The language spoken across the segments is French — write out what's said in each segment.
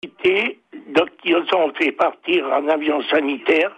Donc, ils ont fait partir en avion sanitaire.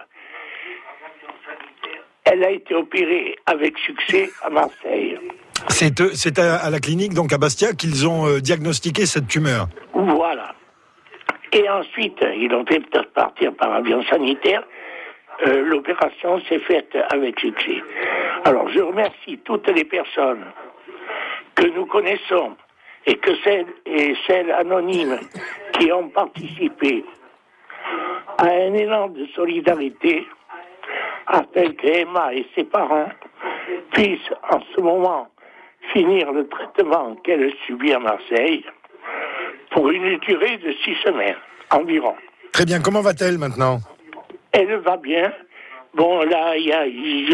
Elle a été opérée avec succès à Marseille. C'est à la clinique, donc à Bastia, qu'ils ont diagnostiqué cette tumeur. Voilà. Et ensuite, ils l'ont fait partir par avion sanitaire. L'opération s'est faite avec succès. Alors, je remercie toutes les personnes que nous connaissons et celles anonymes qui ont participé à un élan de solidarité afin que Emma et ses parents puissent en ce moment finir le traitement qu'elle subit à Marseille pour une durée de 6 semaines environ. Très bien, comment va-t-elle maintenant ? Elle va bien. Bon, là, ils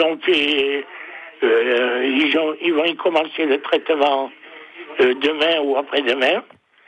vont y commencer le traitement demain ou après-demain.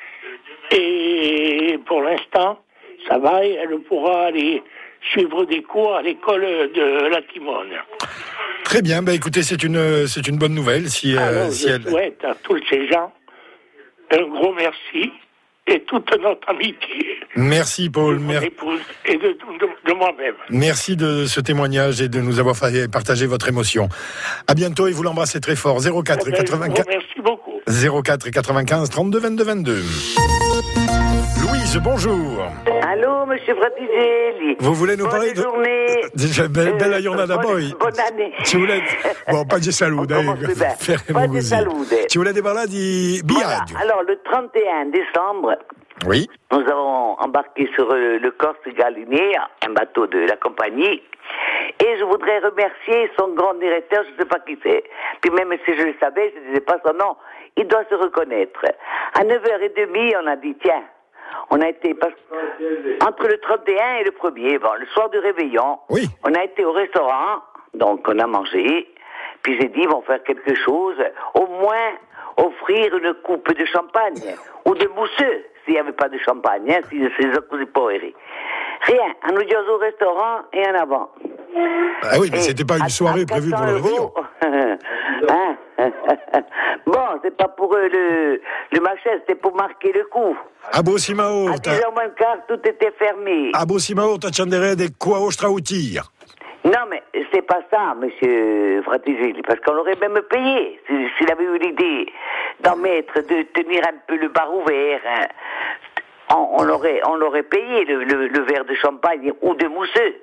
Et pour l'instant, ça va, et elle pourra aller suivre des cours à l'école de la Timone. Très bien, écoutez, c'est une bonne nouvelle. Je souhaite à tous ces gens un gros merci et toute notre amitié. Merci Paul. De mon épouse et de moi-même. Merci de ce témoignage et de nous avoir partagé votre émotion. À bientôt et vous l'embrassez très fort. 04 et 95. Merci beaucoup. 04 et 95 32 22 22. Louise, bonjour. Allô, monsieur Fratigelli. Vous voulez nous parler de... journée. Bella giornata poi. Bonne année. Ci volete... Bon, pas de salude. Pas de salude. Ci volete parlare di viaggio. Voilà. Alors, le 31 décembre, oui, nous avons embarqué sur le Corse Galliné, un bateau de la compagnie. Et je voudrais remercier son grand directeur, je ne sais pas qui c'est. Puis même si je le savais, je ne disais pas son nom. Il doit se reconnaître. À 9h30, on a dit, tiens, on a été entre le 31 et le 1er, le soir du réveillon, oui. On a été au restaurant, donc on a mangé, puis j'ai dit, ils vont faire quelque chose, au moins offrir une coupe de champagne, ou de mousseux, s'il n'y avait pas de champagne, si c'est ça que pas rien, on nous dit au restaurant et en avant. Ah oui, mais c'était pas une soirée prévue pour le réveillon. Hein? Bon, c'est pas pour le machin, c'était pour marquer le coup. A Bossimao. À 10h moins le quart, tout était fermé. A Bossimao, t'attendrais des quoi au strautir. Non, mais c'est pas ça, monsieur Fratigelli, parce qu'on l'aurait même payé, s'il avait eu l'idée d'en mettre, de tenir un peu le bar ouvert. Hein. On l'aurait payé, le verre de champagne ou de mousseux.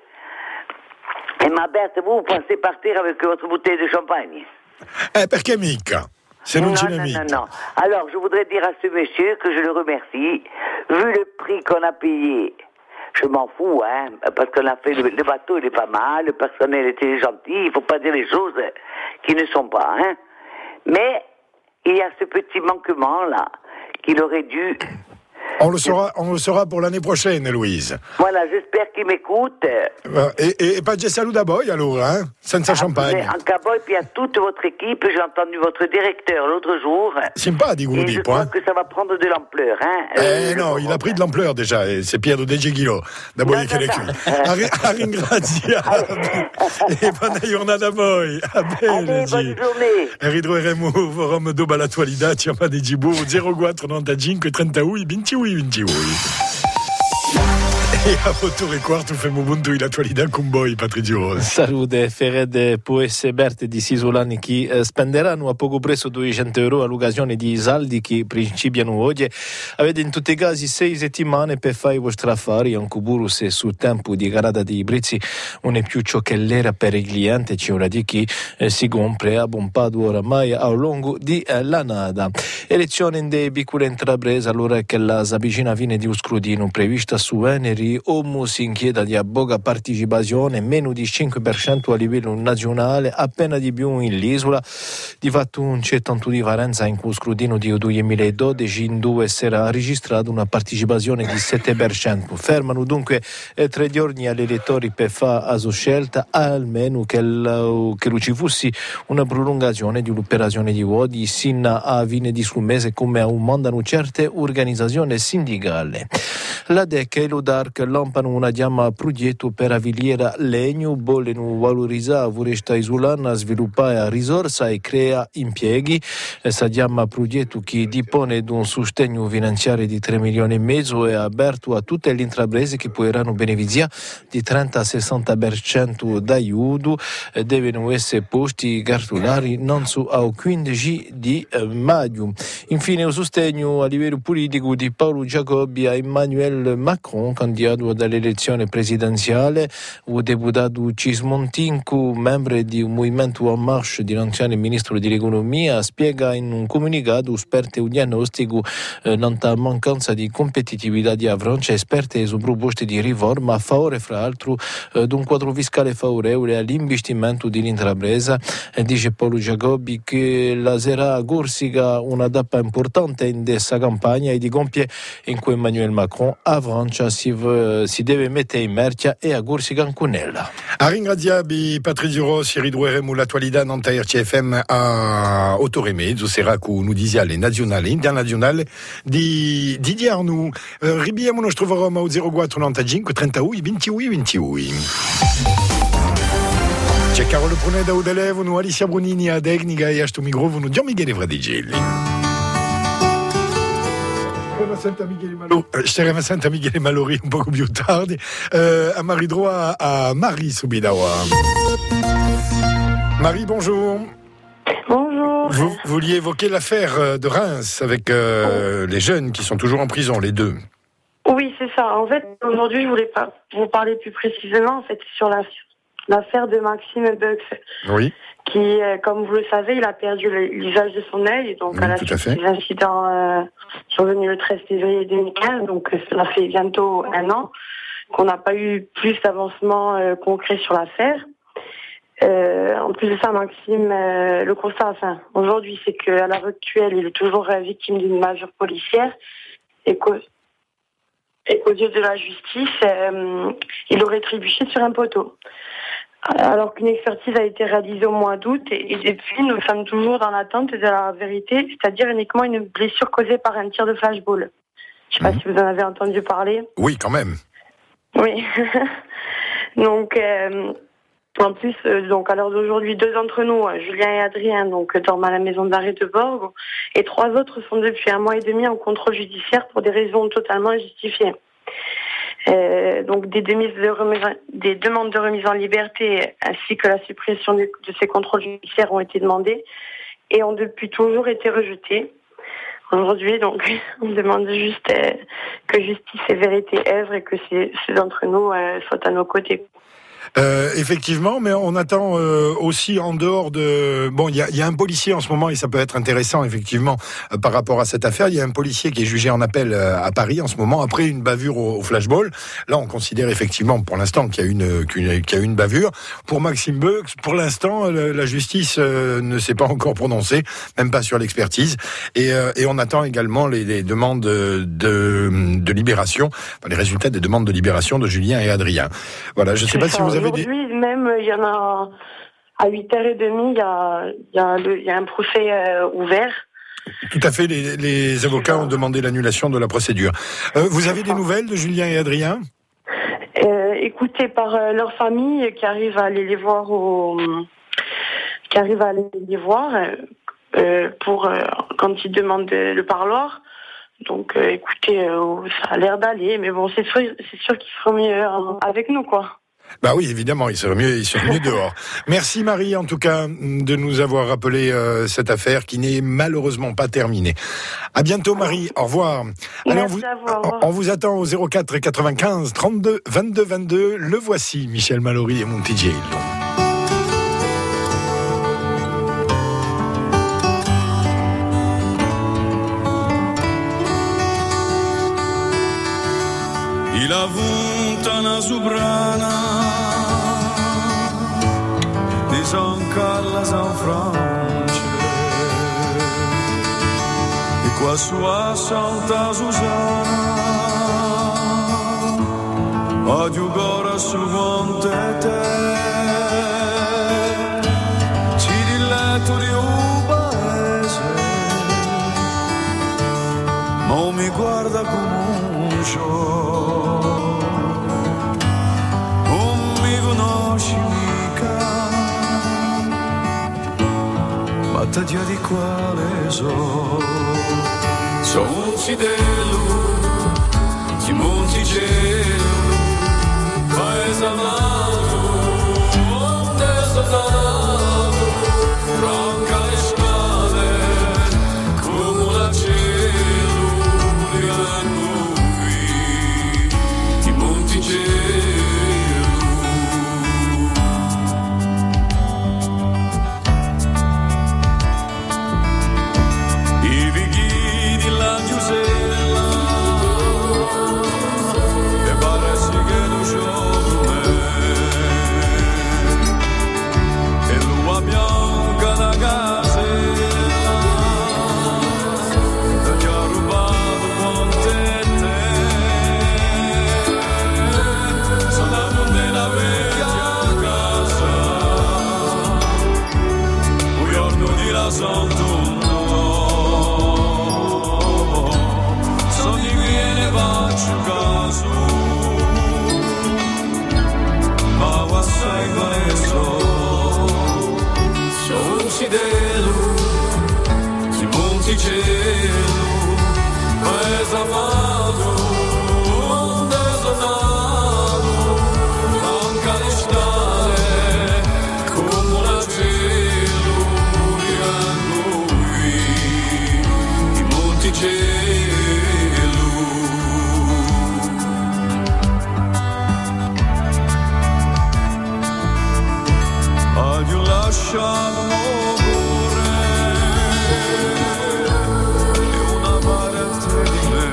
Et ma bête, vous pensez partir avec votre bouteille de champagne? Perché mica? C'est non. Alors, je voudrais dire à ce monsieur que je le remercie. Vu le prix qu'on a payé, je m'en fous, hein, parce qu'on a fait le bateau, il est pas mal, le personnel était gentil, il faut pas dire les choses qui ne sont pas, hein. Mais, il y a ce petit manquement-là, qu'il aurait dû... On le saura pour l'année prochaine, Louise. Voilà, j'espère qu'il m'écoute. Et pas de salut d'abord, alors, hein, senza champagne. En Caboy, puis à toute votre équipe, j'ai entendu votre directeur l'autre jour. Sympathico, et je crois que ça va prendre de l'ampleur, hein. Non, il a pris de l'ampleur déjà, et c'est Piero De Gigilo. D'abord, il est qui. A ringrazia. E buona giornata a voi. Allez, bonne journée. Ritroveremo forum dopo l'attualità, chiama di Gibo 04 95 31 28. E a rotore quarto femo bunto l'attualità con voi, Patrizio. Salute, Ferede può essere Berte di Sisolani che spenderanno a poco presso 200 euro all'occasione di saldi che principiano oggi. Avete in tutti i casi 6 settimane per fare i vostri affari, anche burus e sul tempo di garata di prezzi non è più ciò che l'era per il cliente, c'è ora di chi si compra a bompato oramai a lungo di l'annata. Elezione in dei piccole intraprese, allora che la avvicina fine di un scrutino prevista su Eneri Omo si inchieda di poca partecipazione, meno di 5% a livello nazionale, appena di più in l'isola. Di fatto un c'è tanto differenza in cui scrutino di 2012 in dove si era registrata una partecipazione di 7%. Fermano dunque 3 giorni agli elettori per fare la sua scelta, almeno che ci fosse una prolungazione di un'operazione di voti sino a fine di sul mese, come mandano certe organizzazioni sindicali. La DEC e l'ODARC lampano una diamma progetto per aviliera legno, vogliono valorizzare Voresta Isolana, sviluppare risorsa e crea impieghi. Questa diamma progetto che dispone di un sostegno finanziario di 3 milioni e mezzo è aperto a tutte le intraprese che potranno beneficiare di 30-60% d'aiuto. Devono essere posti cartolari non su al 15 di maggio. Infine il sostegno a livello politico di Paolo Giacobbi a Emmanuel Macron, candidato all'elezione presidenziale. Il deputato Cismontincu, membro di un movimento En Marche di l'anziano ministro dell'economia, spiega in un comunicato esperte un diagnostico nella mancanza di competitività di Francia, esperte su proposte di riforma a favore, fra l'altro, di un quadro fiscale favorevole all'investimento dell'intrapresa. Dice Paolo Giacobbi che la sarà Corsica una tappa importante in questa campagna e di compie in cui Emmanuel Macron a Francia si deve mettere in marcia e a Corsica con ella. A ringraziarvi Patrizio Rossi, ridurremo l'attualità non TRCFM a 8h30, sarà con nous disiale nazionale e internazionale di Arnu. Ribiamo nos troveremo a 04 95 31 21 21. C'è Carolo Pruneda o telefono, Alicia Brunini a tecnica e a sto microfono, Gian Michele Fradigelli. Staremo a Michele Malori un poco più tardi, a Marie-Droit, a Marie Subidawa. Marie, bonjour. Bonjour. Vous vouliez évoquer l'affaire de Reims avec les jeunes qui sont toujours en prison, les deux. Oui, c'est ça. En fait, aujourd'hui, je voulais vous parler plus précisément en fait, sur l'affaire de Maxime Bucks. Oui. Qui, comme vous le savez, il a perdu l'usage de son œil. Donc, oui, à la suite des incidents survenus le 13 février 2015, donc cela fait bientôt 1 an, qu'on n'a pas eu plus d'avancement concret sur l'affaire. En plus de ça, Maxime, le constat, aujourd'hui, c'est qu'à l'heure actuelle, il est toujours victime d'une masure policière et qu'aux yeux de la justice, il aurait trébuché sur un poteau. Alors qu'une expertise a été réalisée au mois d'août et depuis, nous sommes toujours dans l'attente de la vérité, c'est-à-dire uniquement une blessure causée par un tir de flashball. Je ne sais pas si vous en avez entendu parler. Oui, quand même. Oui. Donc, en plus, donc à l'heure d'aujourd'hui, 2 d'entre nous, Julien et Adrien, donc dorment à la maison d'arrêt de Borgo, et 3 autres sont depuis 1 mois et demi en contrôle judiciaire pour des raisons totalement injustifiées. Donc des demandes de remise en liberté ainsi que la suppression de ces contrôles judiciaires ont été demandées et ont depuis toujours été rejetées. Aujourd'hui, donc, on demande juste que justice et vérité œuvrent et que ceux d'entre nous soient à nos côtés. Effectivement, mais on attend aussi en dehors de... Bon, il y a un policier en ce moment, et ça peut être intéressant, effectivement, par rapport à cette affaire. Il y a un policier qui est jugé en appel à Paris en ce moment, après une bavure au flashball. Là, on considère effectivement, pour l'instant, qu'il y a une bavure. Pour Maxime Bucks, pour l'instant, la justice ne s'est pas encore prononcée, même pas sur l'expertise. Et on attend également les demandes de libération, enfin, les résultats des demandes de libération de Julien et Adrien. Voilà, je ne sais pas si vous avez Aujourd'hui, même, il y en a à 8h30, il y a un procès ouvert. Tout à fait, les avocats ont demandé l'annulation de la procédure. Vous avez des nouvelles de Julien et Adrien ? Écoutez, par leur famille qui arrive à aller les voir pour quand ils demandent le parloir. Donc, écoutez, ça a l'air d'aller, mais bon, c'est sûr qu'ils seront mieux avec nous, quoi. Bah oui, évidemment, il serait mieux dehors. Merci Marie, en tout cas, de nous avoir rappelé cette affaire qui n'est malheureusement pas terminée. À bientôt Marie, au revoir. Allez, on vous attend au 04 95 32 22 22. Le voici, Michel Mallory et Montigiello. Il a avuto una soprana di San Carlo San Francia e qua su a Santa Susana a giocare sul monte te ci diletto di un paese non mi guarda come un show dia di quale so. Sono un cidello di Monticello, paese amato, desolato, franca le strade, come la cielo di noi, di Monticello. I vighi di la Giusella e parece che lo giove e l'uva bianca da casella da chi ha rubato con te sono andato nella vecchia casa un giorno di la Santo sai quale sono un cidello di Monticello, paese amato, desonato, manca le strade, come una cielo di noi, di Monticello. Lasciamo morire e una parente di me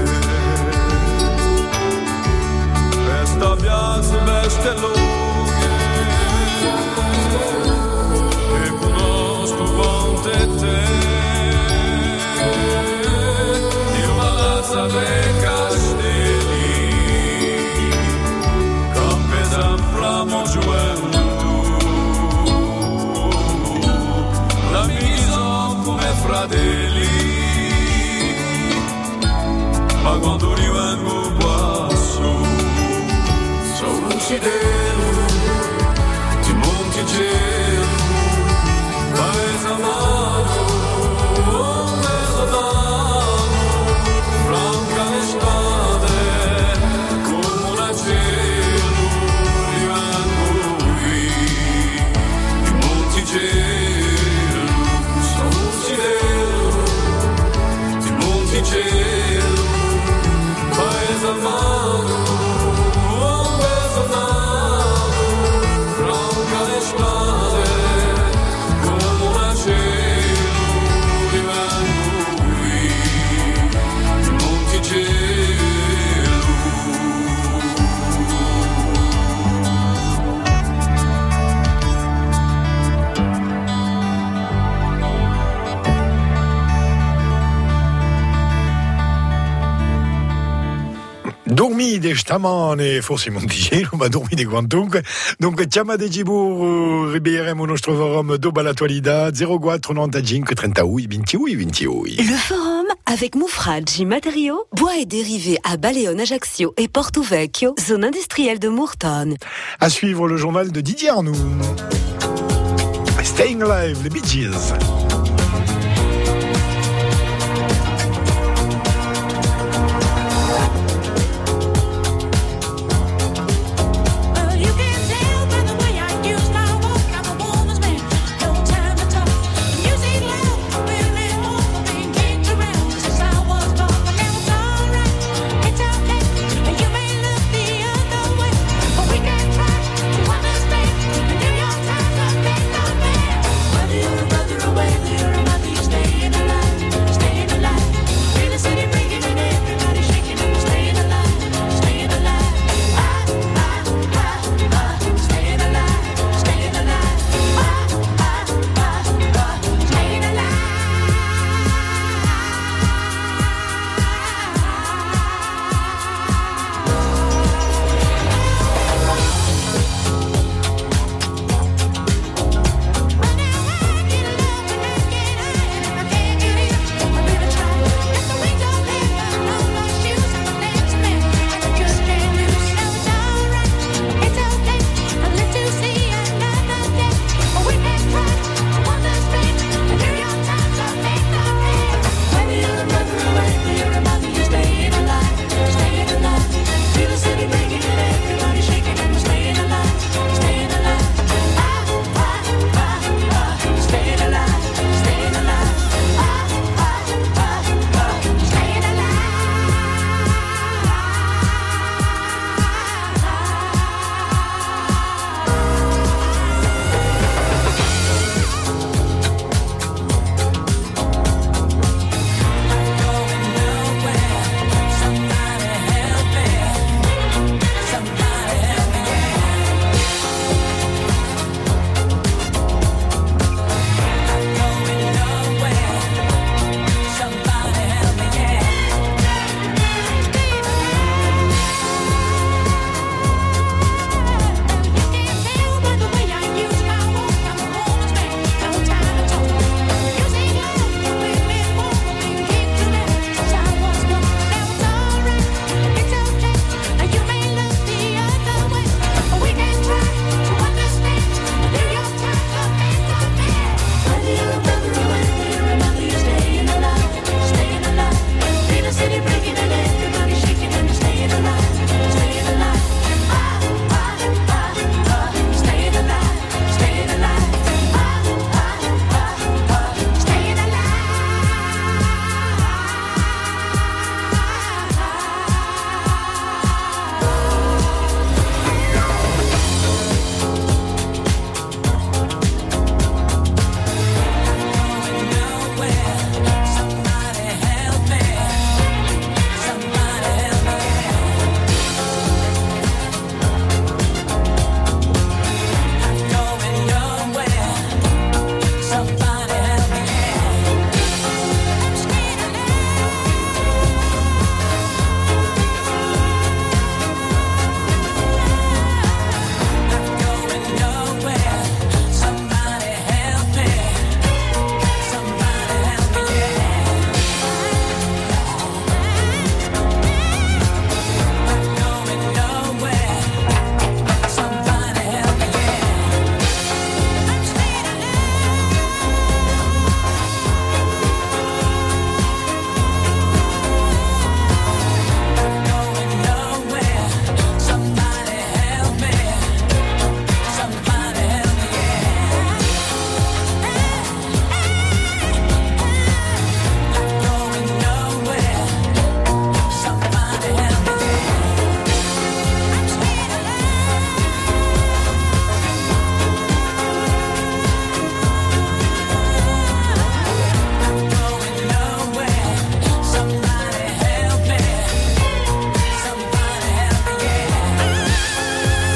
questa piazza veste lunghe e conosco quante te io palazzo dei castelli campesano plamo giuendo fratelli, ma quando rimango qua sono un cidello di Monticello, paese amato, desolato, franca le strade, come una cielo, rimango qui di Monticello. Cielo, paese amato, desonato, franca le strade, come una cielo, rimango qui, di Monticello. Dormite stamane, forse Monticello, ma dormite quantunque. Dunque, chiama de Gibur, ribelleremo il nostro forum dopo l'attualità, 04 95 38 28 28. Le forum avec Moufradji Matériaux, bois et dérivés à Baleone, Ajaccio et Porto Vecchio, zone industrielle de Mourton. À suivre le journal de Didier Arnoux. Staying Alive, les Bee Gees. Away.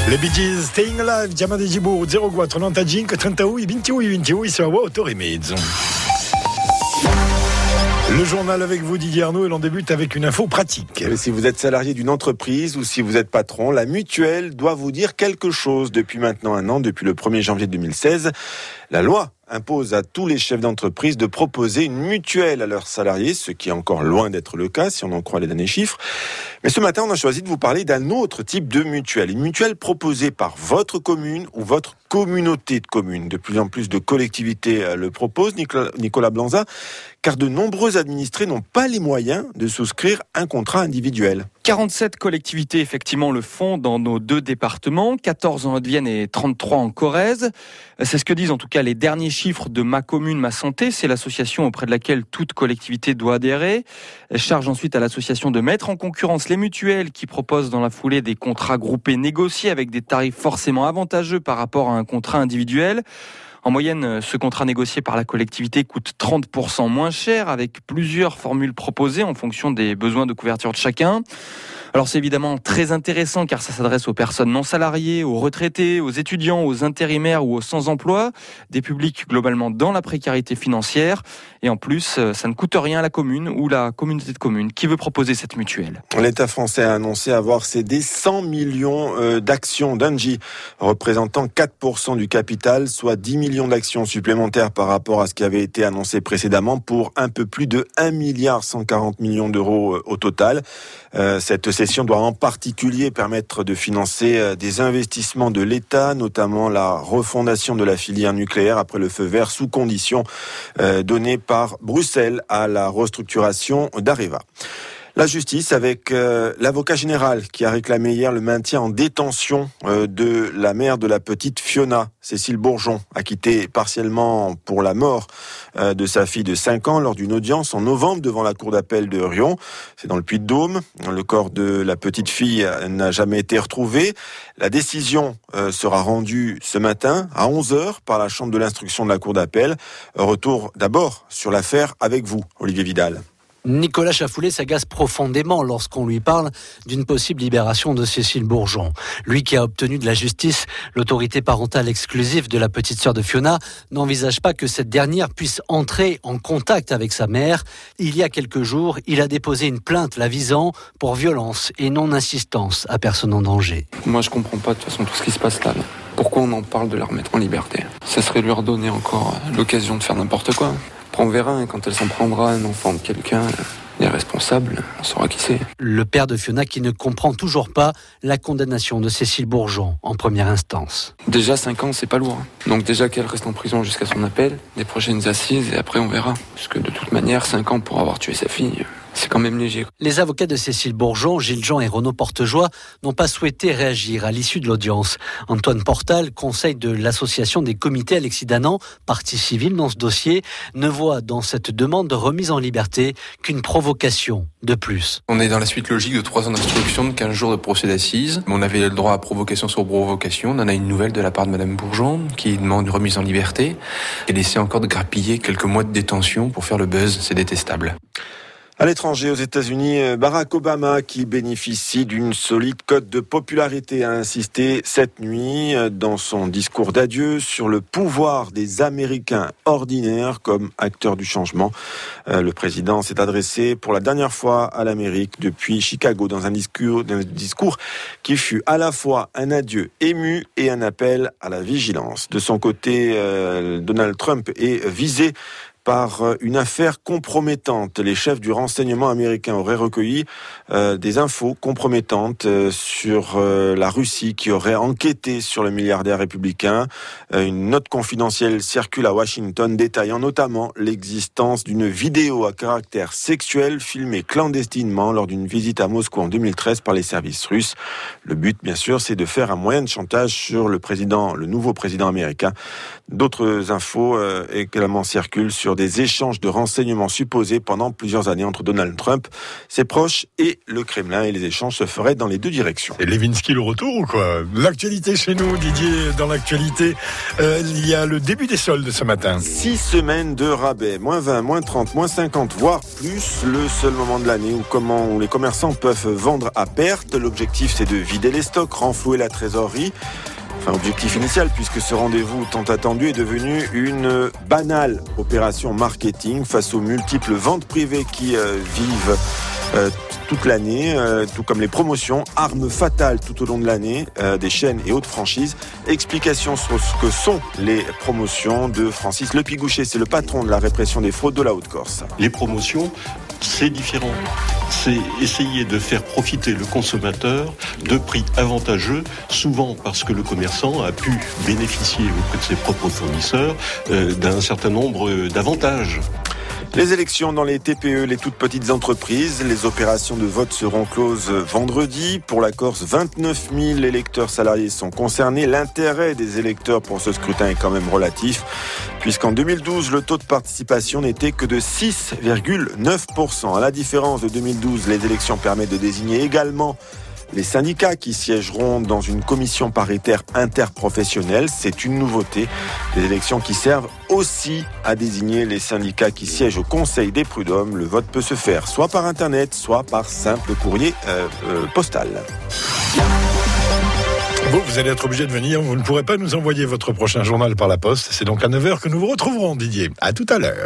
Les Bee Gees, Staying Alive, chiama di Gibour, 04 95 38 28 28 sur Autoremezzo. Le journal avec vous, Didier Arnaud, et l'on débute avec une info pratique. Si vous êtes salarié d'une entreprise ou si vous êtes patron, la mutuelle doit vous dire quelque chose. Depuis maintenant un an, depuis le 1er janvier 2016, la loi impose à tous les chefs d'entreprise de proposer une mutuelle à leurs salariés, ce qui est encore loin d'être le cas si on en croit les derniers chiffres. Mais ce matin, on a choisi de vous parler d'un autre type de mutuelle. Une mutuelle proposée par votre commune ou votre communauté de communes. De plus en plus de collectivités le proposent, Nicolas Blanza, car de nombreux administrés n'ont pas les moyens de souscrire un contrat individuel. 47 collectivités, effectivement, le font dans nos 2 départements, 14 en Haute-Vienne et 33 en Corrèze. C'est ce que disent en tout cas les derniers chiffres de Ma Commune, Ma Santé. C'est l'association auprès de laquelle toute collectivité doit adhérer. Elle charge ensuite à l'association de mettre en concurrence les mutuelles qui proposent dans la foulée des contrats groupés négociés avec des tarifs forcément avantageux par rapport à un contrat individuel. En moyenne, ce contrat négocié par la collectivité coûte 30% moins cher avec plusieurs formules proposées en fonction des besoins de couverture de chacun. Alors c'est évidemment très intéressant car ça s'adresse aux personnes non salariées, aux retraités, aux étudiants, aux intérimaires ou aux sans-emploi, des publics globalement dans la précarité financière. Et en plus, ça ne coûte rien à la commune ou la communauté de communes qui veut proposer cette mutuelle. L'État français a annoncé avoir cédé 100 millions d'actions d'Engie, représentant 4% du capital, soit 10 millions d'actions supplémentaires par rapport à ce qui avait été annoncé précédemment pour un peu plus de 1,140 milliard d'euros au total. Cette cession doit en particulier permettre de financer des investissements de l'État, notamment la refondation de la filière nucléaire après le feu vert sous conditions donné par Bruxelles à la restructuration d'Areva. La justice avec l'avocat général qui a réclamé hier le maintien en détention de la mère de la petite Fiona, Cécile Bourgeon, acquittée partiellement pour la mort de sa fille de 5 ans lors d'une audience en novembre devant la cour d'appel de Riom. C'est dans le Puy-de-Dôme. Le corps de la petite fille n'a jamais été retrouvé. La décision sera rendue ce matin à 11h par la chambre de l'instruction de la cour d'appel. Retour d'abord sur l'affaire avec vous, Olivier Vidal. Nicolas Chafoulet s'agace profondément lorsqu'on lui parle d'une possible libération de Cécile Bourgeon. Lui qui a obtenu de la justice l'autorité parentale exclusive de la petite sœur de Fiona n'envisage pas que cette dernière puisse entrer en contact avec sa mère. Il y a quelques jours, il a déposé une plainte la visant pour violence et non-assistance à personne en danger. Moi je comprends pas de toute façon tout ce qui se passe là. Pourquoi on en parle de la remettre en liberté ? Ça serait lui redonner encore l'occasion de faire n'importe quoi. Après on verra, quand elle s'en prendra un enfant de quelqu'un, les responsables, on saura qui c'est. Le père de Fiona qui ne comprend toujours pas la condamnation de Cécile Bourgeon en première instance. Déjà 5 ans, c'est pas lourd. Donc déjà qu'elle reste en prison jusqu'à son appel, les prochaines assises, et après on verra. Parce que de toute manière, 5 ans pour avoir tué sa fille, c'est quand même léger. Les avocats de Cécile Bourgeon, Gilles Jean et Renaud Portejoie, n'ont pas souhaité réagir à l'issue de l'audience. Antoine Portal, conseil de l'association des comités Alexis Danan, partie civile dans ce dossier, ne voit dans cette demande de remise en liberté qu'une provocation de plus. On est dans la suite logique de 3 ans d'instruction, de 15 jours de procès d'assises. On avait le droit à provocation sur provocation. On en a une nouvelle de la part de Madame Bourgeon qui demande une remise en liberté. Elle essaie encore de grappiller quelques mois de détention pour faire le buzz. C'est détestable. À l'étranger, aux États-Unis, Barack Obama, qui bénéficie d'une solide cote de popularité, a insisté cette nuit dans son discours d'adieu sur le pouvoir des Américains ordinaires comme acteurs du changement. Le président s'est adressé pour la dernière fois à l'Amérique depuis Chicago dans un discours qui fut à la fois un adieu ému et un appel à la vigilance. De son côté, Donald Trump est visé par une affaire compromettante. Les chefs du renseignement américain auraient recueilli des infos compromettantes sur la Russie qui aurait enquêté sur le milliardaire républicain. Une note confidentielle circule à Washington détaillant notamment l'existence d'une vidéo à caractère sexuel filmée clandestinement lors d'une visite à Moscou en 2013 par les services russes. Le but, bien sûr, c'est de faire un moyen de chantage sur le nouveau président américain. D'autres infos également circulent sur sur des échanges de renseignements supposés pendant plusieurs années entre Donald Trump, ses proches et le Kremlin. Et les échanges se feraient dans les deux directions. Et Levinsky le retour ou quoi? L'actualité chez nous, Didier, dans l'actualité, il y a le début des soldes ce matin. 6 semaines de rabais, moins 20, moins 30, moins 50, voire plus. Le seul moment de l'année où les commerçants peuvent vendre à perte. L'objectif, c'est de vider les stocks, renflouer la trésorerie. Enfin, objectif initial, puisque ce rendez-vous tant attendu est devenu une banale opération marketing face aux multiples ventes privées qui vivent toute l'année, tout comme les promotions, armes fatales tout au long de l'année des chaînes et autres franchises. Explication sur ce que sont les promotions de Francis Lepigouché, c'est le patron de la répression des fraudes de la Haute-Corse. Les promotions, c'est différent. C'est essayer de faire profiter le consommateur de prix avantageux, souvent parce que le commerçant a pu bénéficier auprès de ses propres fournisseurs d'un certain nombre d'avantages. Les élections dans les TPE, les toutes petites entreprises, les opérations de vote seront closes vendredi. Pour la Corse, 29 000 électeurs salariés sont concernés. L'intérêt des électeurs pour ce scrutin est quand même relatif, puisqu'en 2012, le taux de participation n'était que de 6,9%. À la différence de 2012, les élections permettent de désigner également les syndicats qui siégeront dans une commission paritaire interprofessionnelle. C'est une nouveauté. Des élections qui servent aussi à désigner les syndicats qui siègent au Conseil des prud'hommes. Le vote peut se faire soit par Internet, soit par simple courrier postal. Vous allez être obligé de venir. Vous ne pourrez pas nous envoyer votre prochain journal par la poste. C'est donc à 9h que nous vous retrouverons, Didier. À tout à l'heure.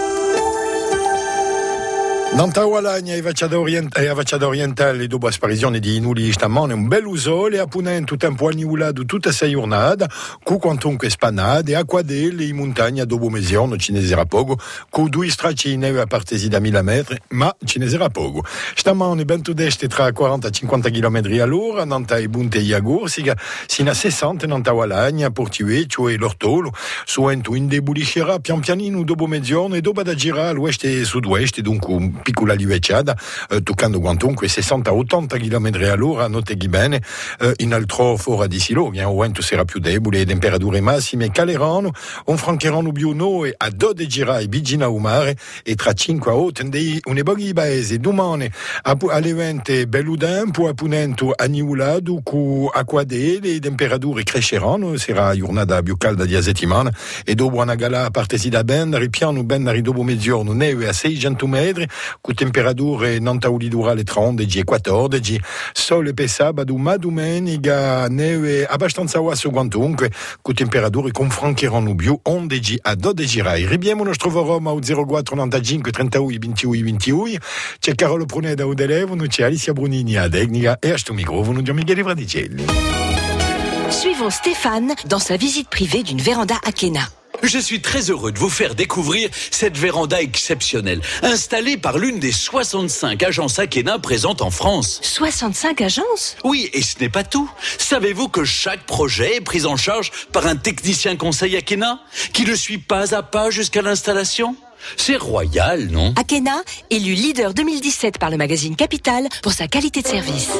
Nanta Walagna e Vacciada Orientale do Boas Parisione di Inuli stamane un bel usole e appunent tutto un po' anniulato tutta sei giornata cu quantunque spanade e acquadelle in montagna dopo mezione cinesera poco cu due stracine a partesi da 1000 metri ma cinesera poco stamane ben tudeste tra 40 e 50 km all'ora Nanta e Bunte Iagur sino a 60 Nanta Walagna Portiueccio e l'Ortolo suentu indebuliscerà pian pianino dopo mezione e dopo da girare all'oest e sud-oest e dunque piccola livecciata, toccando quantunque 60-80 km all'ora, noteghi bene, in altro fora di siloghi, o vento sarà più debole, temperature massime caleranno, un francheranno più noi a 12 girai bigina umare e tra 5 a 8 une boghi paese domani alle vente belludempo a punento anniulato cu acquadele e temperature cresceranno, sarà giornata più calda di a settimana e dopo una gala a partesi da ben ripiano ben dopo mezzogiorno neve a 600 metri con temperature non taulidurali tra 11 e 14, sole per sabato, ma domenica neve abbastanza basso quantunque, con temperature confroncheranno più 11 a 12 rai. Ribiamo il nostro Roma al 04 95 31 21 21, c'è Carolo Pruneda o Telefono, c'è Alicia Brunini a Tecnica e a sto microfono di Michele Fraticelli. Suivons Stéphane dans sa visite privée d'une véranda Akena. Je suis très heureux de vous faire découvrir cette véranda exceptionnelle, installée par l'une des 65 agences Akena présentes en France. 65 agences ? Oui, et ce n'est pas tout. Savez-vous que chaque projet est pris en charge par un technicien conseil Akena, qui le suit pas à pas jusqu'à l'installation ? C'est royal, non ? Akena, élu leader 2017 par le magazine Capital pour sa qualité de service.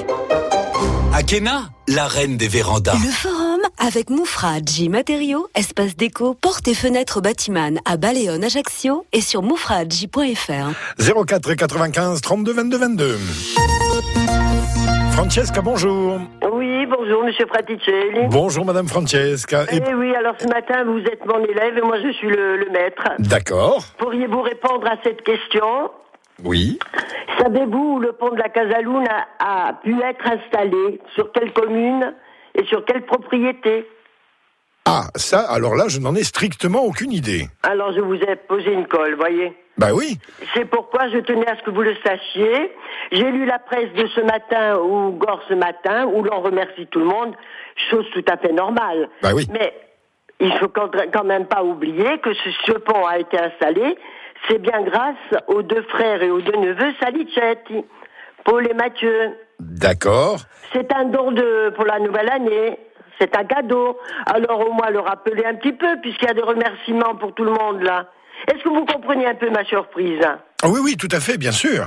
Akena, la reine des vérandas. Le forum avec Moufradji Matériaux, espace déco, portes et fenêtres bâtiment à Baleone, Ajaccio et sur moufradji.fr. 04 95 32 22 22. Francesca, bonjour. Oui, bonjour, monsieur Fraticelli. Bonjour, madame Francesca. Eh oui, alors ce matin, vous êtes mon élève et moi je suis le maître. D'accord. Pourriez-vous répondre à cette question ? Oui. Savez-vous où le pont de la Casaluna a pu être installé ? Sur quelle commune ? Et sur quelle propriété ? Ah, ça, alors là, je n'en ai strictement aucune idée. Alors je vous ai posé une colle, voyez ? Bah oui. C'est pourquoi je tenais à ce que vous le sachiez. J'ai lu la presse de ce matin, ou Gore ce matin, où l'on remercie tout le monde, chose tout à fait normale. Bah oui. Mais il faut quand même pas oublier que ce pont a été installé, c'est bien grâce aux deux frères et aux deux neveux Salicetti, Paul et Mathieu. D'accord. C'est un don pour la nouvelle année. C'est un cadeau. Alors au moins le rappeler un petit peu, puisqu'il y a des remerciements pour tout le monde là. Est-ce que vous comprenez un peu ma surprise ? Ah oui, tout à fait, bien sûr.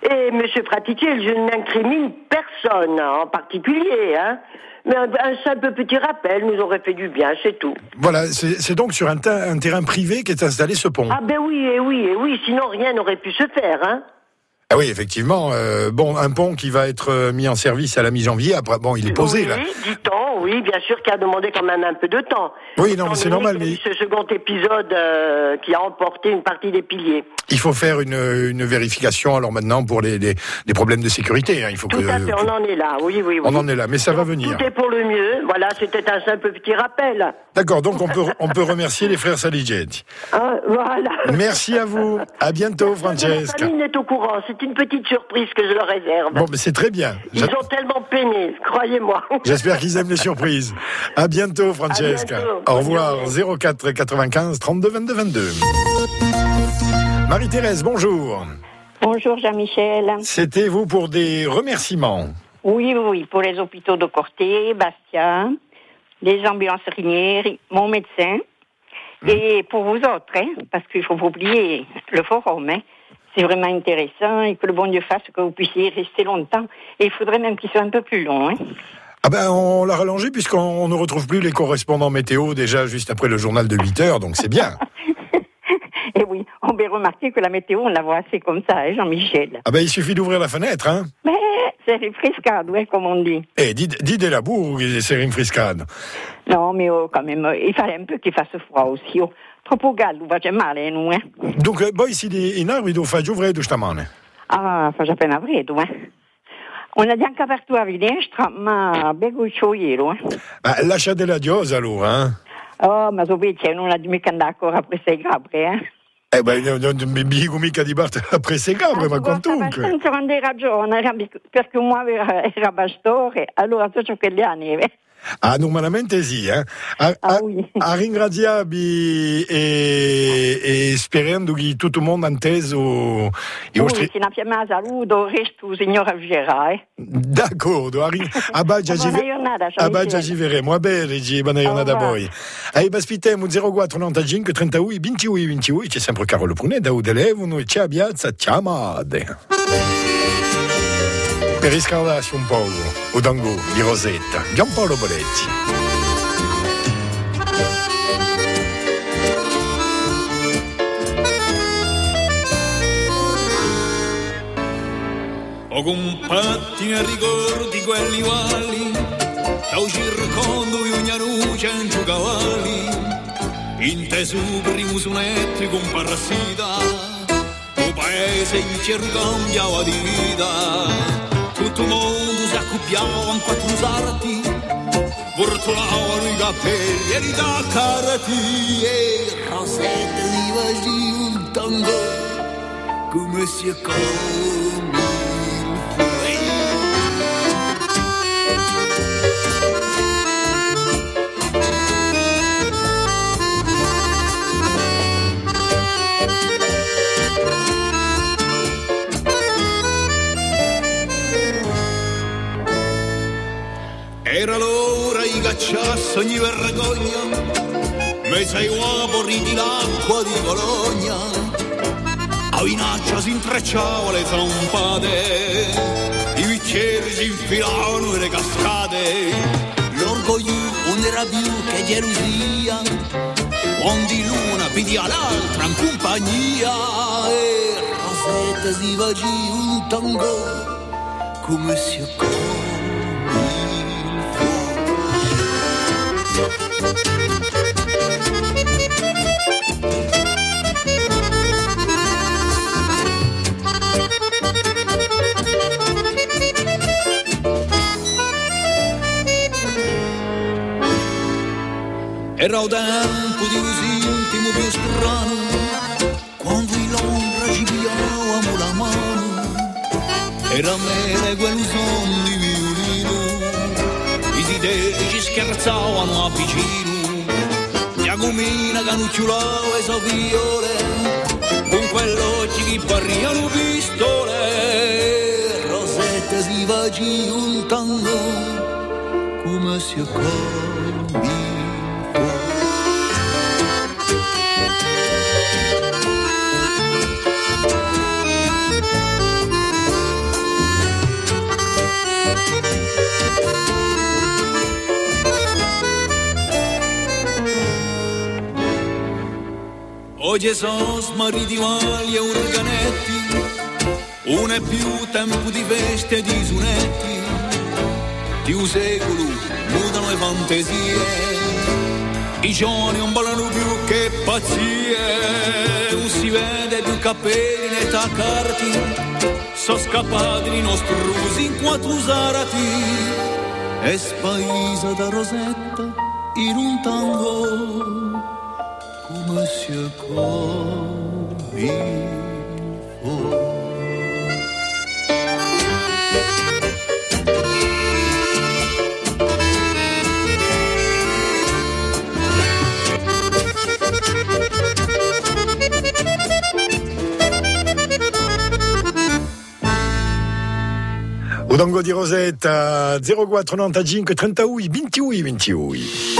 Et M. Fraticelli, je n'incrimine personne en particulier, hein. Mais un simple petit rappel nous aurait fait du bien, c'est tout. Voilà, c'est donc sur un terrain privé qu'est installé ce pont. Ah ben oui, sinon rien n'aurait pu se faire, hein. Ah oui, effectivement. Bon, un pont qui va être mis en service à la mi-janvier. Après, bon, il est posé là. Oui, dit-on, oui, bien sûr, qui a demandé quand même un peu de temps. Oui, non, mais c'est normal. Mais ce second épisode qui a emporté une partie des piliers. Il faut faire une vérification. Alors maintenant, pour les problèmes de sécurité, hein, il faut tout à fait, on en est là. Oui. On en est là, mais ça va venir. Tout est pour le mieux. Voilà, c'était un simple petit rappel. D'accord, donc on peut remercier les frères Saligetti. Voilà. Merci à vous. À bientôt, Francesca. La famille est au courant. C'est une petite surprise que je leur réserve. Bon, mais c'est très bien. Ils ont tellement peiné, croyez-moi. J'espère qu'ils aiment les surprises. À bientôt, Francesca. Au revoir. 04 95 32 22 22. Marie-Thérèse, bonjour. Bonjour Jean-Michel. C'était vous pour des remerciements. Oui, pour les hôpitaux de Corté, Bastia, les ambulances Rinieri, mon médecin, et pour vous autres, hein, parce qu'il faut pas oublier le forum, hein. C'est vraiment intéressant et que le bon Dieu fasse que vous puissiez rester longtemps. Et il faudrait même qu'il soit un peu plus long, hein. Ah ben, on l'a rallongé puisqu'on ne retrouve plus les correspondants météo déjà juste après le journal de 8h, donc c'est bien. Et oui, on peut remarquer que la météo, on la voit assez comme ça, hein, Jean-Michel. Ah ben, il suffit d'ouvrir la fenêtre, hein. Mais c'est rinfrescado, ouais, comme on dit. Eh, dis de la boue, c'est rinfrescado. Non, mais quand même, il fallait un peu qu'il fasse froid aussi. Oh. Troppo caldo, faccia male, nous, hein. Donc, poi in Arvido fa giù freddo stamane? Ah, fa appena freddo, eh. On a anche aperto la finestra, ma bevo il sciogliero, eh. Lasciate la diosa, allora, eh? Oh, ma sopiccia, non ha mica andare ancora a queste capre, eh. Non mi dico mica di parte a prese capre, ma quantunque. Abbastanza quando hai ragione, perché un uomo era pastore, allora tutto quegli anni, normalmente sì, eh? A ringraziarvi e sperando che tutto il mondo ha inteso i vostri... Sì, una chiamata saluto, resto signora Vigera, eh? D'accordo, buona giornata, ci vedremo, a bene, buona giornata a voi. Aspettiamo 04 95 31 28 28, c'è sempre Carolo Prunet da Udelevono e c'è Piazza Chiamade. Per riscaldarsi un po' o dango di Rosetta, Giampaolo Boletti. Ho compatti e ricordi quelli uguali, da un circondo di ogni luce in giù cavalli, inteso primo sonetto con parassita, un paese in cielo cambiava di vita. Tutto il mondo si accoppiava in quattro sarti, portavano i capelli e li taccarati, e Rosetta si faceva un tango come si accoglie. Era l'ora di cacciasse ogni vergogna, mezzo ai uomini di l'acqua di Bologna, a Vinaccia si intrecciava le zampate, i bicchieri si infilavano nelle cascate, l'orgoglio non era più che gelosia, quando l'una pidia l'altra in compagnia, e Rosetta si faceva un tango come si accoglie. Era un tempo di così intimo più strano, quando in Londra ci pigliavamo la mano, era mele quel son di violino, i sideri ci scherzavano a vicino, Giacomina canucciolava e sofiole, con quell'occhi che barriano pistole, Rosetta si faceva un tango come si accoglie. Oggi sono smarriti mali e urganetti, non è più tempo di feste e di sunetti, di un secolo mutano le fantasie, i giorni non ballano più che pazzie, non si vede più capelli né taccarti, sono scappati i nostri rusi in quattro sarati, e spaisa da Rosetta in un tango. Come si accorge Udango di Rosetta 0495 38 28 28.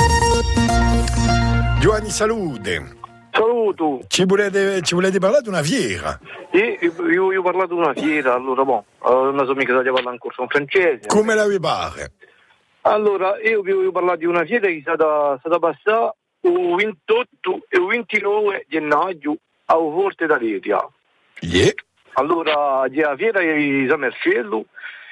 Giovanni, salute. Saluto. Ci volete parlare di una fiera? Io ho parlato di una fiera, allora una sua amica stava parlando in corso in francese. Come la vi pare? Allora, io vi ho parlato di una fiera che è stata passata il 28 e il 29 gennaio a Forte d'Aleria. Yeah. Allora, la fiera è San Marcello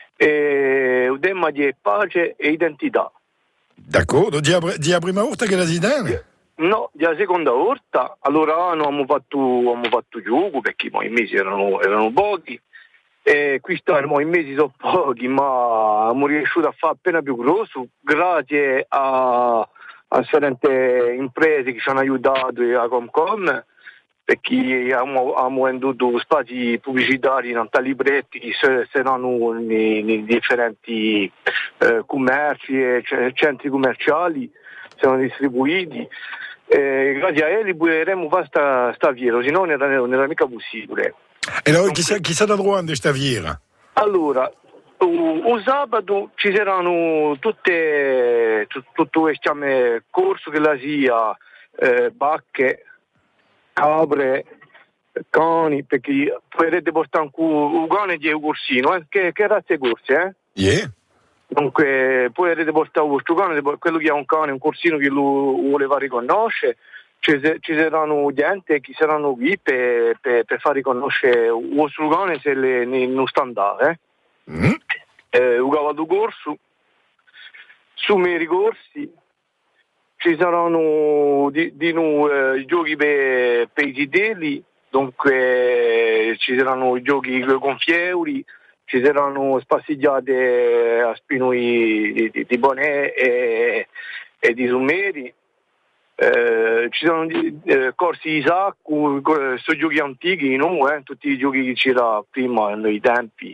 e il tema di pace e identità. D'accordo, di la prima volta che la si dà? No, la seconda volta, allora abbiamo fatto gioco perché i mesi erano pochi e quest'anno i mesi sono pochi, ma abbiamo riuscito a fare appena più grosso grazie a differenti imprese che ci hanno aiutato a Comcom, perché abbiamo venduto spazi pubblicitari in tali libretti che saranno nei differenti commerci e centri commerciali, sono distribuiti. Grazie a Eli potremmo fare sta fiera, se no non era mica possibile. E allora chi sta trovando questa fiera? Allora, il sabato ci saranno tutto questo corso che la sia, bacche, capre, cani, perché potrete portare un cane di un corsino, che razza è corse, Yeah. Dunque, poi avete portato il vostro cane, quello che ha un cane, un corsino che lo voleva riconoscere, ci saranno gente che saranno qui per far riconoscere il vostro cane se non sta andando. Un cavallo corso, su miei corsi, ci saranno i giochi per i gidelli, dunque ci saranno i giochi con fiori, ci saranno spassigliate a spino di bonè e di summeri, ci sono corsi di sacco, sono giochi antichi, tutti i giochi che c'era prima nei tempi,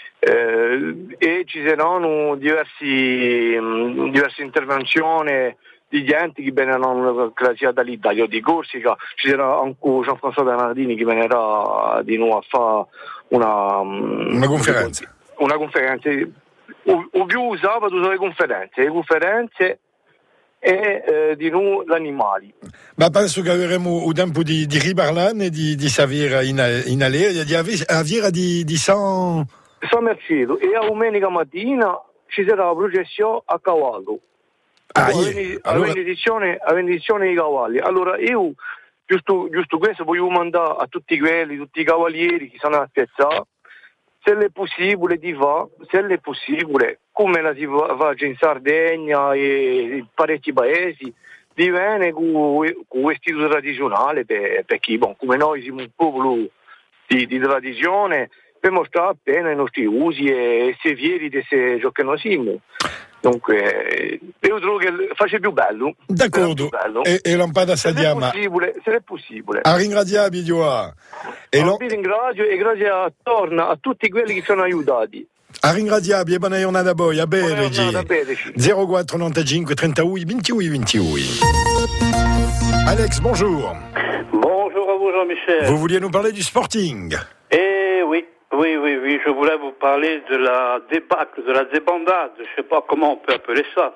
e ci saranno diverse intervenzioni di gente che vengono dall'Italia, di Corsica, ci sarà anche Jean-François Bernardini che verrà di nuovo a fare una conferenza. Una conferenza. O più sabato sono le conferenze e di nuovo gli animali. Ma penso che avremo il tempo di riparlarne e di sapere in Aleria, di avere di San Marcello, e a domenica mattina ci sarà la processione a cavallo. A benedizione dei cavalli. Allora io giusto questo voglio mandare a tutti i cavalieri che sono a piazzare, se è possibile di fare, se è possibile, come la si fa in Sardegna e in parecchi paesi, di venire con vestito tradizionale, perché come noi siamo un popolo di tradizione, per mostrare appena i nostri usi e essere fieri di essere ciò che noi siamo. Dunque, io trovo che faccia più bello. D'accordo. E lampada sadiama. Se è possibile. A ringraziarvi, Gioa. Vi ringrazio e grazie a tutti quelli che sono aiutati. A ringraziarvi e buona giornata a voi. A bene, 0495 38 28 28. Alex, bonjour. Bonjour à vous, Jean-Michel. Vous vouliez nous parler du Sporting? Oui, je voulais vous parler de la débâcle, de la débandade, je ne sais pas comment on peut appeler ça.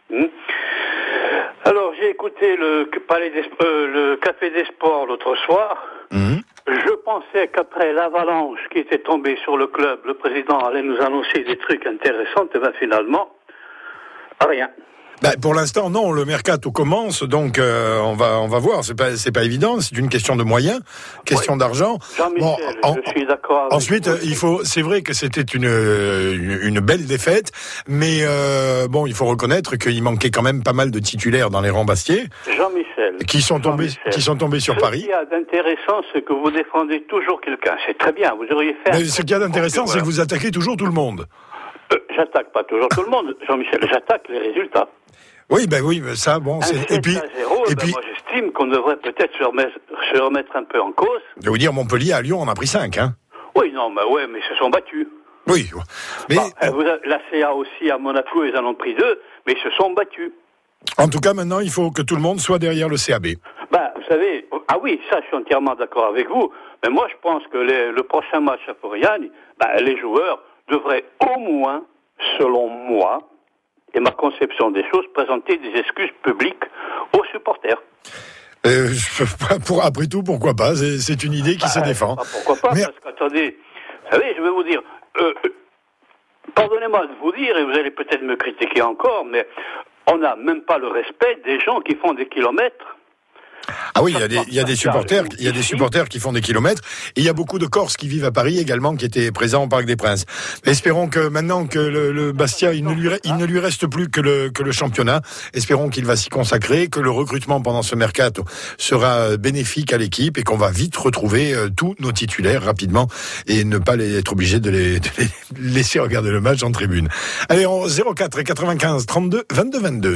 Alors, j'ai écouté le Café des Sports l'autre soir. Je pensais qu'après l'avalanche qui était tombée sur le club, le président allait nous annoncer des trucs intéressants, et bien finalement, rien. Pour l'instant, non. Le mercato commence, donc on va voir. C'est pas évident. C'est une question de moyens, question d'argent. Jean-Michel, je suis d'accord avec ensuite, c'est vrai que c'était une belle défaite, mais il faut reconnaître qu'il manquait quand même pas mal de titulaires dans les rangs bastiais. Jean-Michel. Qui sont tombés sur Paris. Ce qu'il y a d'intéressant, c'est que vous défendez toujours quelqu'un. C'est très bien. Vous auriez fait. Mais ce qu'il y a d'intéressant, c'est que vous attaquez toujours tout le monde. J'attaque pas toujours tout le monde, Jean-Michel. J'attaque les résultats. Oui, ça, bon, et puis, moi, j'estime qu'on devrait peut-être se remettre un peu en cause. Je vais vous dire, Montpellier, à Lyon, on a pris 5, hein. Oui, non, mais ils se sont battus. Oui, mais... la CA aussi, à Monaco, ils en ont pris 2, mais ils se sont battus. En tout cas, maintenant, il faut que tout le monde soit derrière le CAB. Vous savez, ça, je suis entièrement d'accord avec vous, mais moi, je pense que le prochain match à Foriani, les joueurs devraient au moins, selon moi, et ma conception des choses, présenter des excuses publiques aux supporters. Après tout, pourquoi pas? C'est une idée qui se défend. Pourquoi pas? Parce qu'attendez, vous savez, je vais vous dire, pardonnez-moi de vous dire, et vous allez peut-être me critiquer encore, mais on n'a même pas le respect des gens qui font des kilomètres. Ah oui, il y a des supporters qui font des kilomètres. Et il y a beaucoup de Corses qui vivent à Paris également, qui étaient présents au Parc des Princes. Espérons que maintenant que le Bastia, il ne lui reste plus que le championnat. Espérons qu'il va s'y consacrer, que le recrutement pendant ce mercato sera bénéfique à l'équipe et qu'on va vite retrouver tous nos titulaires rapidement et ne pas être obligé de les laisser regarder le match en tribune. Allez, 04 et 95 32 22 22.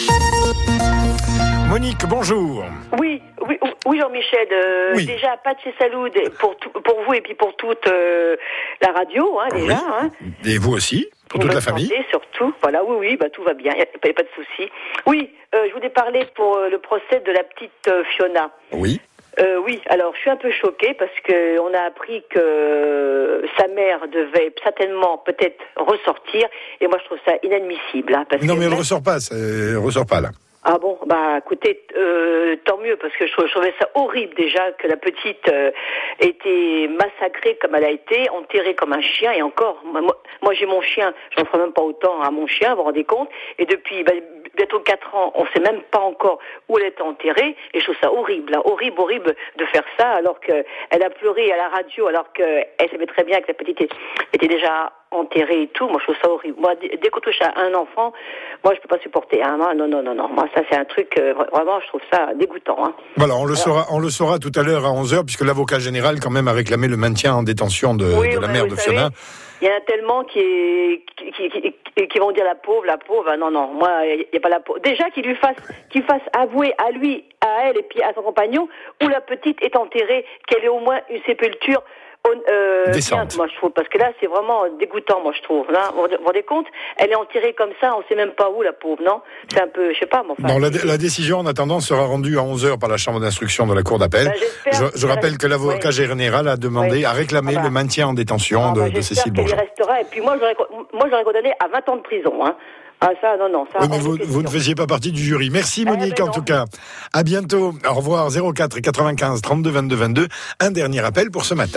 Monique, bonjour. Oui, Jean-Michel. Oui. Déjà, Patch et salut pour vous et puis pour toute la radio, déjà. Et vous aussi, pour toute la famille. Santé, surtout. Voilà, tout va bien, il n'y a pas de souci. Oui, je voulais parler pour le procès de la petite Fiona. Oui. Oui, alors je suis un peu choquée parce que on a appris que sa mère devait certainement peut-être ressortir et moi je trouve ça inadmissible. Non, mais elle ressort pas là. Ah bon, écoutez, tant mieux, parce que je trouvais ça horrible déjà que la petite ait été massacrée comme elle a été, enterrée comme un chien, et encore, moi j'ai mon chien, j'en ferai même pas autant à mon chien, vous vous rendez compte, et depuis bientôt 4 ans, on sait même pas encore où elle est enterrée, et je trouve ça horrible, horrible de faire ça, alors qu'elle a pleuré à la radio, alors qu'elle savait très bien que la petite était déjà enterrée et tout. Moi je trouve ça horrible. Moi dès qu'on touche à un enfant, moi je peux pas supporter. Non. Moi ça c'est un truc vraiment je trouve ça dégoûtant. Voilà, on le saura tout à l'heure à 11h puisque l'avocat général quand même a réclamé le maintien en détention de la mère de Fiona. Il y en a tellement qui vont dire la pauvre. Non, moi il y a pas la pauvre. Déjà qu'il fasse avouer à lui, à elle et puis à son compagnon où la petite est enterrée, qu'elle ait au moins une sépulture descente. Moi je trouve, parce que là c'est vraiment dégoûtant, moi je trouve. Là, vous vous rendez compte, elle est enterrée comme ça, on sait même pas où, la pauvre, non? C'est un peu, je sais pas, non, la décision en attendant sera rendue à 11h par la chambre d'instruction de la cour d'appel. Je rappelle que l'avocat général a demandé, a réclamé le maintien en détention de Cécile Bourgeon. Il restera, et puis moi j'aurais condamné à 20 ans de prison, hein. Ça, non. Ça, oui, mais vous ne faisiez pas partie du jury. Merci Monique, en tout cas. À bientôt. Au revoir. 04 95 32 22 22. Un dernier appel pour ce matin.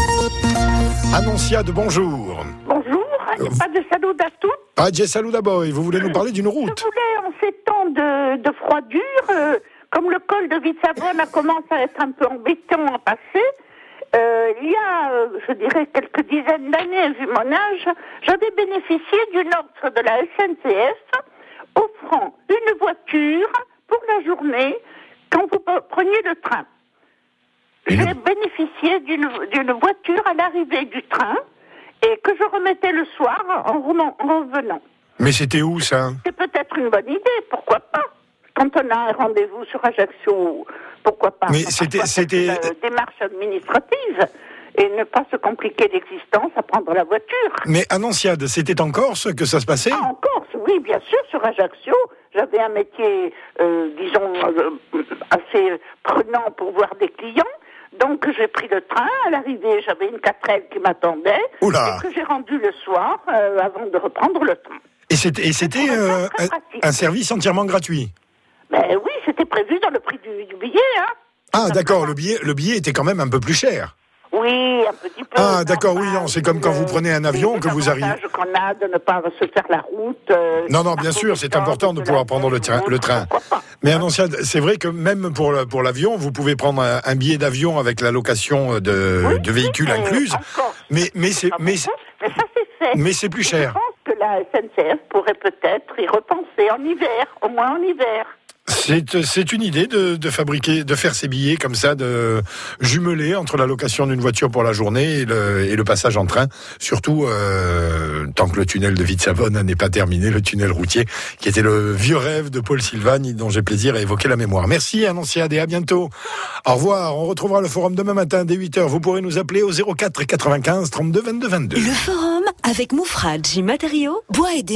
Annonciade, bonjour. Bonjour. Pas de salut à tous. Pas de salut à boy. Vous voulez nous parler d'une route? Je voulais, en ces temps de froidure, comme le col de Vitsavone a commencé à être un peu embêtant à passer, il y a, je dirais, quelques dizaines d'années, vu mon âge, j'avais bénéficié d'une offre de la SNCF offrant une voiture pour la journée quand vous preniez le train. J'ai bénéficié d'une voiture à l'arrivée du train et que je remettais le soir en revenant. Mais c'était où ça? C'est peut-être une bonne idée, pourquoi pas? Quand on a un rendez-vous sur Ajaccio, pourquoi pas? Mais c'était une démarche administrative et ne pas se compliquer l'existence à prendre la voiture. Mais Annonciade, c'était en Corse que ça se passait? En Corse, oui, bien sûr, sur Ajaccio. J'avais un métier, assez prenant pour voir des clients. Donc j'ai pris le train, à l'arrivée j'avais une 4L qui m'attendait, et que j'ai rendu le soir avant de reprendre le train. Et c'était un service entièrement gratuit? Ben oui, c'était prévu dans le prix du billet. Hein. Ah d'accord, le billet était quand même un peu plus cher. Oui, un petit Ah, d'accord, oui, non, c'est comme quand vous prenez un avion, que vous arrivez... L'avantage qu'on a de ne pas se faire la route... Non, bien sûr, c'est important de pouvoir prendre le train. Mais Annonciade, c'est vrai que même pour l'avion, vous pouvez prendre un billet d'avion avec la location de véhicules incluse, mais c'est plus cher. Je pense que la SNCF pourrait peut-être y repenser en hiver, au moins en hiver. C'est une idée de faire ces billets comme ça, de jumeler entre la location d'une voiture pour la journée et le passage en train. Surtout tant que le tunnel de Vitsavone n'est pas terminé, le tunnel routier, qui était le vieux rêve de Paul Silvani, dont j'ai plaisir à évoquer la mémoire. Merci Annonciade et à bientôt. Au revoir. On retrouvera le forum demain matin dès 8h. Vous pourrez nous appeler au 04 95 32 22 22. Le forum avec Moufradji Matériaux, bois et